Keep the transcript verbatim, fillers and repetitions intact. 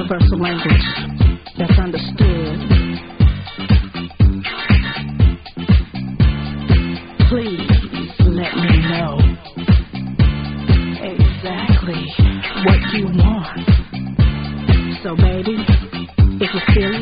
universal language that's understood. Please let me know exactly what you want. So baby, if you feel it,